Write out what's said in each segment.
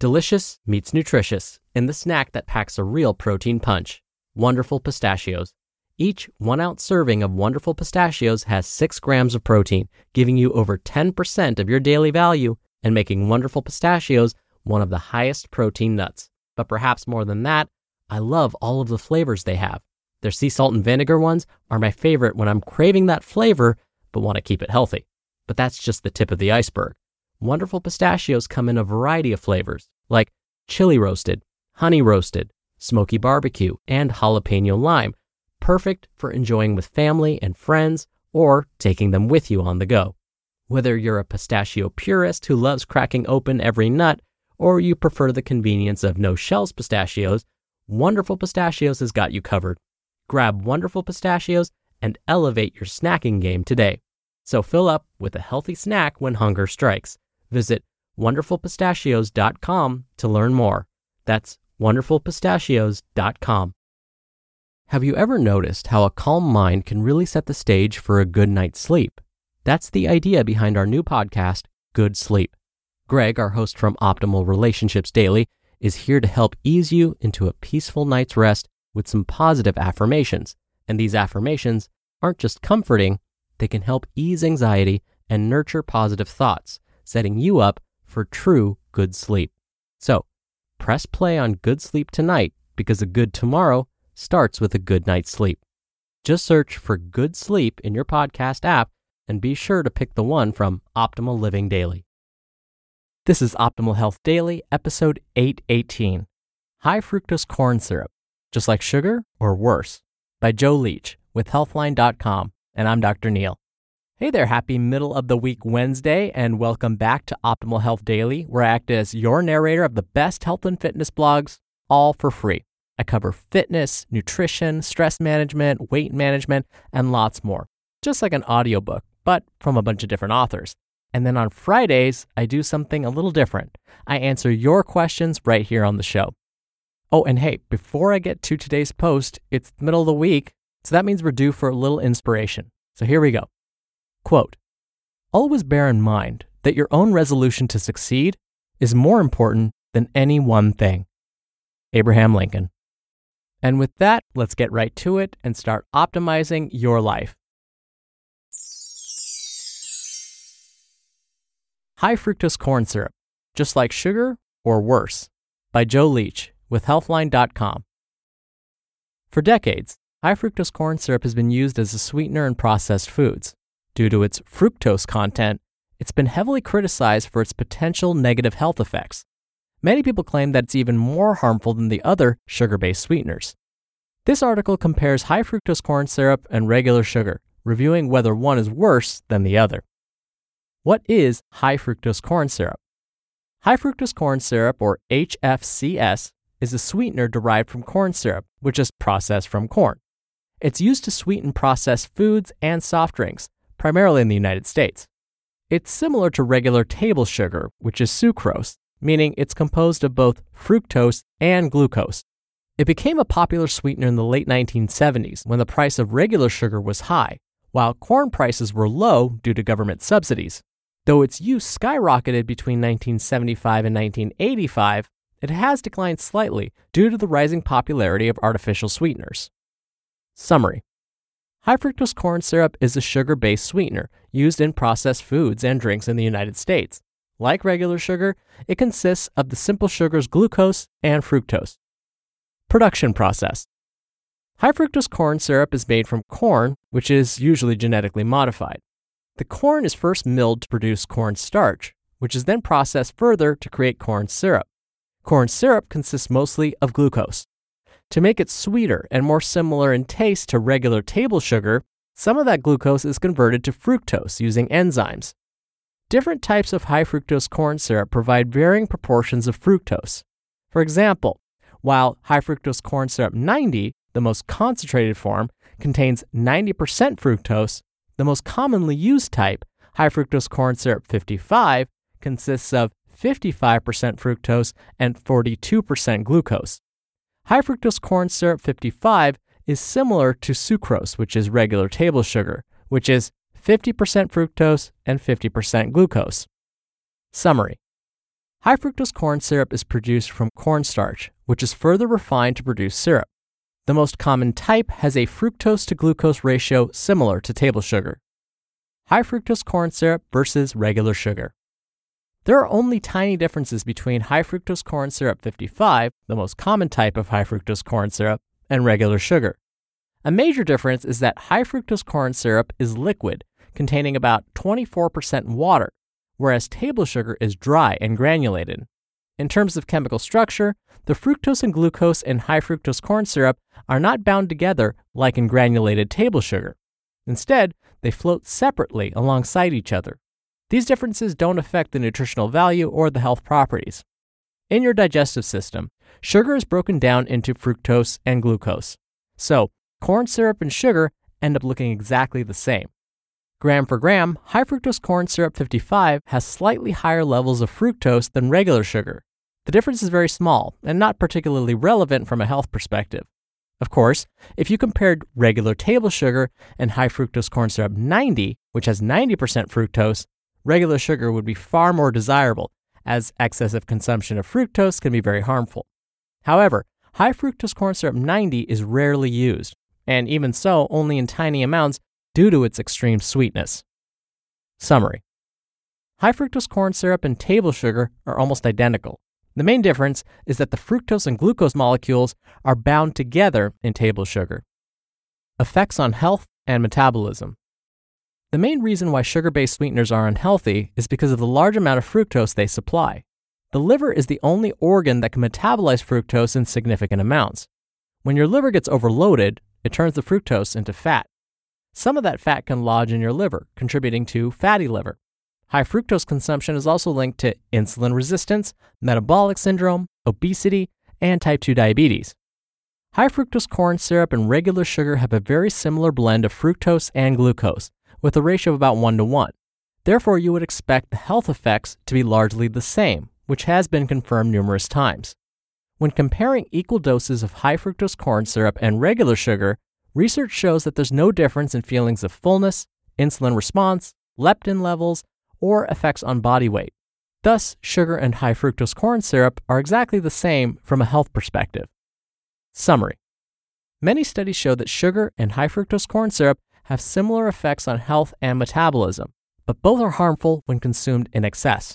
Delicious meets nutritious in the snack that packs a real protein punch. Wonderful Pistachios. Each 1-ounce serving of Wonderful Pistachios has 6 grams of protein, giving you over 10% of your daily value and making Wonderful Pistachios one of the highest protein nuts. But perhaps more than that, I love all of the flavors they have. Their sea salt and vinegar ones are my favorite when I'm craving that flavor but want to keep it healthy. But that's just the tip of the iceberg. Wonderful Pistachios come in a variety of flavors, like chili roasted, honey roasted, smoky barbecue, and jalapeno lime, perfect for enjoying with family and friends or taking them with you on the go. Whether you're a pistachio purist who loves cracking open every nut, or you prefer the convenience of no-shells pistachios, Wonderful Pistachios has got you covered. Grab Wonderful Pistachios and elevate your snacking game today. So fill up with a healthy snack when hunger strikes. Visit wonderfulpistachios.com to learn more. That's wonderfulpistachios.com. Have you ever noticed how a calm mind can really set the stage for a good night's sleep? That's the idea behind our new podcast, Good Sleep. Greg, our host from Optimal Relationships Daily, is here to help ease you into a peaceful night's rest with some positive affirmations. And these affirmations aren't just comforting, they can help ease anxiety and nurture positive thoughts, setting you up for true good sleep. So, press play on Good Sleep tonight because a good tomorrow starts with a good night's sleep. Just search for Good Sleep in your podcast app and be sure to pick the one from Optimal Living Daily. This is Optimal Health Daily, episode 818. High fructose corn syrup, just like sugar or worse, by Joe Leach with Healthline.com, and I'm Dr. Neil. Hey there, happy middle of the week Wednesday, and welcome back to Optimal Health Daily, where I act as your narrator of the best health and fitness blogs, all for free. I cover fitness, nutrition, stress management, weight management, and lots more, just like an audiobook, but from a bunch of different authors. And then on Fridays, I do something a little different. I answer your questions right here on the show. Oh, and hey, before I get to today's post, it's the middle of the week, so that means we're due for a little inspiration. So here we go. Quote, always bear in mind that your own resolution to succeed is more important than any one thing. Abraham Lincoln. And with that, let's get right to it and start optimizing your life. High fructose corn syrup, just like sugar or worse, by Joe Leach with Healthline.com. For decades, high fructose corn syrup has been used as a sweetener in processed foods. Due to its fructose content, it's been heavily criticized for its potential negative health effects. Many people claim that it's even more harmful than the other sugar-based sweeteners. This article compares high fructose corn syrup and regular sugar, reviewing whether one is worse than the other. What is high fructose corn syrup? High fructose corn syrup, or HFCS, is a sweetener derived from corn syrup, which is processed from corn. It's used to sweeten processed foods and soft drinks, primarily in the United States. It's similar to regular table sugar, which is sucrose, meaning it's composed of both fructose and glucose. It became a popular sweetener in the late 1970s when the price of regular sugar was high, while corn prices were low due to government subsidies. Though its use skyrocketed between 1975 and 1985, it has declined slightly due to the rising popularity of artificial sweeteners. Summary. High fructose corn syrup is a sugar-based sweetener used in processed foods and drinks in the United States. Like regular sugar, it consists of the simple sugars glucose and fructose. Production process. High fructose corn syrup is made from corn, which is usually genetically modified. The corn is first milled to produce corn starch, which is then processed further to create corn syrup. Corn syrup consists mostly of glucose. To make it sweeter and more similar in taste to regular table sugar, some of that glucose is converted to fructose using enzymes. Different types of high fructose corn syrup provide varying proportions of fructose. For example, while high fructose corn syrup 90, the most concentrated form, contains 90% fructose, the most commonly used type, high fructose corn syrup 55, consists of 55% fructose and 42% glucose. High fructose corn syrup 55 is similar to sucrose, which is regular table sugar, which is 50% fructose and 50% glucose. Summary. High fructose corn syrup is produced from cornstarch, which is further refined to produce syrup. The most common type has a fructose to glucose ratio similar to table sugar. High fructose corn syrup versus regular sugar. There are only tiny differences between high fructose corn syrup 55, the most common type of high fructose corn syrup, and regular sugar. A major difference is that high fructose corn syrup is liquid, containing about 24% water, whereas table sugar is dry and granulated. In terms of chemical structure, the fructose and glucose in high fructose corn syrup are not bound together like in granulated table sugar. Instead, they float separately alongside each other. These differences don't affect the nutritional value or the health properties. In your digestive system, sugar is broken down into fructose and glucose. So, corn syrup and sugar end up looking exactly the same. Gram for gram, high fructose corn syrup 55 has slightly higher levels of fructose than regular sugar. The difference is very small and not particularly relevant from a health perspective. Of course, if you compared regular table sugar and high fructose corn syrup 90, which has 90% fructose, regular sugar would be far more desirable, as excessive consumption of fructose can be very harmful. However, high fructose corn syrup 90 is rarely used, and even so, only in tiny amounts due to its extreme sweetness. Summary. High fructose corn syrup and table sugar are almost identical. The main difference is that the fructose and glucose molecules are bound together in table sugar. Effects on health and metabolism. The main reason why sugar-based sweeteners are unhealthy is because of the large amount of fructose they supply. The liver is the only organ that can metabolize fructose in significant amounts. When your liver gets overloaded, it turns the fructose into fat. Some of that fat can lodge in your liver, contributing to fatty liver. High fructose consumption is also linked to insulin resistance, metabolic syndrome, obesity, and type 2 diabetes. High fructose corn syrup and regular sugar have a very similar blend of fructose and glucose, with a ratio of about 1:1. Therefore, you would expect the health effects to be largely the same, which has been confirmed numerous times. When comparing equal doses of high fructose corn syrup and regular sugar, research shows that there's no difference in feelings of fullness, insulin response, leptin levels, or effects on body weight. Thus, sugar and high fructose corn syrup are exactly the same from a health perspective. Summary. Many studies show that sugar and high fructose corn syrup have similar effects on health and metabolism, but both are harmful when consumed in excess.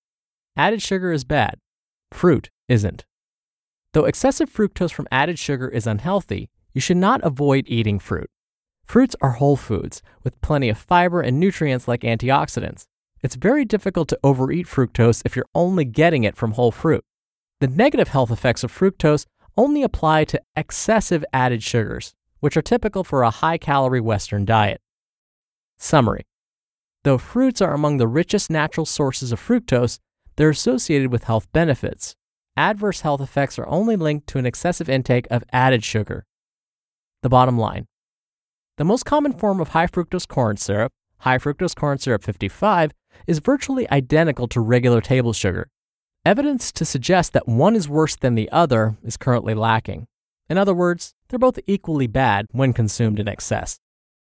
Added sugar is bad. Fruit isn't. Though excessive fructose from added sugar is unhealthy, you should not avoid eating fruit. Fruits are whole foods with plenty of fiber and nutrients like antioxidants. It's very difficult to overeat fructose if you're only getting it from whole fruit. The negative health effects of fructose only apply to excessive added sugars, which are typical for a high-calorie Western diet. Summary. Though fruits are among the richest natural sources of fructose, they're associated with health benefits. Adverse health effects are only linked to an excessive intake of added sugar. The bottom line. The most common form of high fructose corn syrup, high fructose corn syrup 55, is virtually identical to regular table sugar. Evidence to suggest that one is worse than the other is currently lacking. In other words, they're both equally bad when consumed in excess.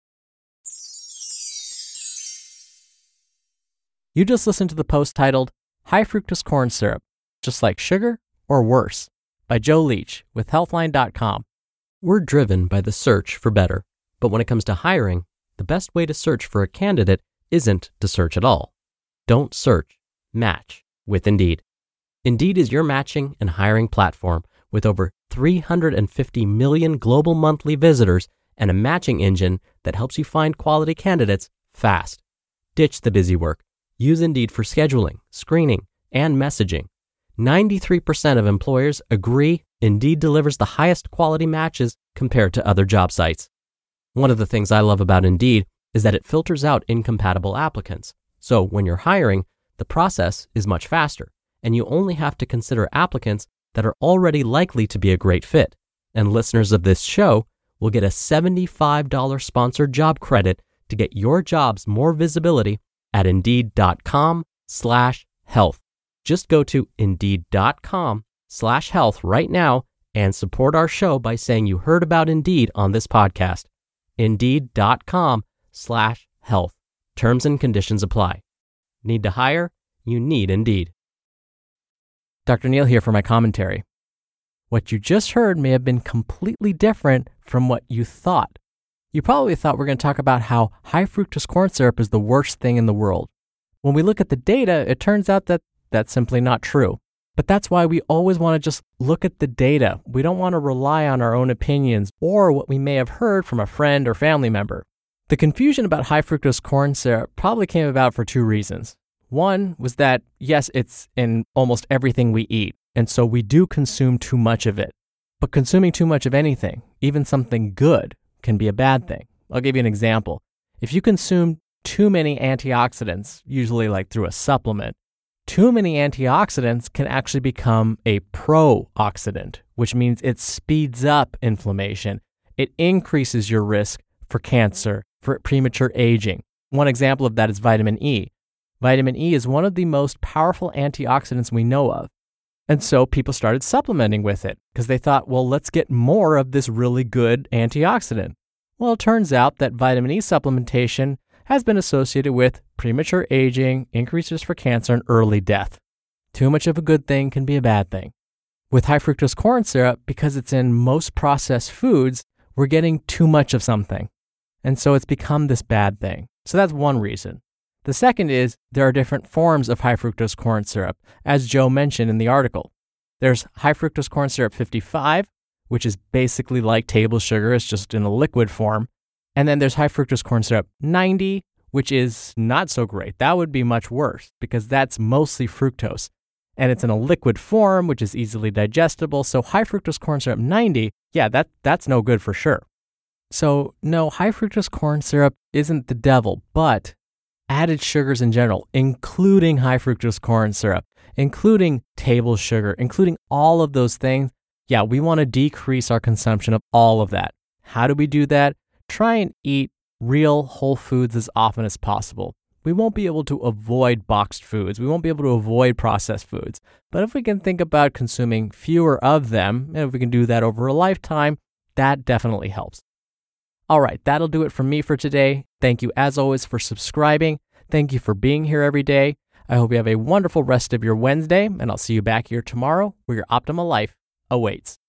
You just listened to the post titled, High Fructose Corn Syrup, Just Like Sugar or Worse, by Joe Leach with Healthline.com. We're driven by the search for better, but when it comes to hiring, the best way to search for a candidate isn't to search at all. Don't search, match with Indeed. Indeed is your matching and hiring platform with over 350 million global monthly visitors and a matching engine that helps you find quality candidates fast. Ditch the busy work. Use Indeed for scheduling, screening, and messaging. 93% of employers agree Indeed delivers the highest quality matches compared to other job sites. One of the things I love about Indeed is that it filters out incompatible applicants. So when you're hiring, the process is much faster, and you only have to consider applicants that are already likely to be a great fit. And listeners of this show will get a $75 sponsored job credit to get your jobs more visibility at Indeed.com/health. Just go to Indeed.com/health right now and support our show by saying you heard about Indeed on this podcast. Indeed.com/health. Terms and conditions apply. Need to hire? You need Indeed. Dr. Neal here for my commentary. What you just heard may have been completely different from what you thought. You probably thought we're going to talk about how high fructose corn syrup is the worst thing in the world. When we look at the data, it turns out that that's simply not true. But that's why we always want to just look at the data. We don't want to rely on our own opinions or what we may have heard from a friend or family member. The confusion about high fructose corn syrup probably came about for two reasons. One was that, yes, it's in almost everything we eat, and so we do consume too much of it. But consuming too much of anything, even something good, can be a bad thing. I'll give you an example. If you consume too many antioxidants, usually like through a supplement, too many antioxidants can actually become a pro-oxidant, which means it speeds up inflammation. It increases your risk for cancer, for premature aging. One example of that is vitamin E. Vitamin E is one of the most powerful antioxidants we know of. And so people started supplementing with it because they thought, well, let's get more of this really good antioxidant. Well, it turns out that vitamin E supplementation has been associated with premature aging, increased risk for cancer, and early death. Too much of a good thing can be a bad thing. With high fructose corn syrup, because it's in most processed foods, we're getting too much of something. And so it's become this bad thing. So that's one reason. The second is there are different forms of high fructose corn syrup, as Joe mentioned in the article. There's high fructose corn syrup 55, which is basically like table sugar, it's just in a liquid form. And then there's high fructose corn syrup 90, which is not so great. That would be much worse because that's mostly fructose. And it's in a liquid form, which is easily digestible. So high fructose corn syrup 90, yeah, that's no good for sure. So no, high fructose corn syrup isn't the devil, but added sugars in general, including high fructose corn syrup, including table sugar, including all of those things, yeah, we want to decrease our consumption of all of that. How do we do that? Try and eat real whole foods as often as possible. We won't be able to avoid boxed foods. We won't be able to avoid processed foods. But if we can think about consuming fewer of them, and if we can do that over a lifetime, that definitely helps. All right, that'll do it from me for today. Thank you as always for subscribing. Thank you for being here every day. I hope you have a wonderful rest of your Wednesday, and I'll see you back here tomorrow where your optimal life awaits.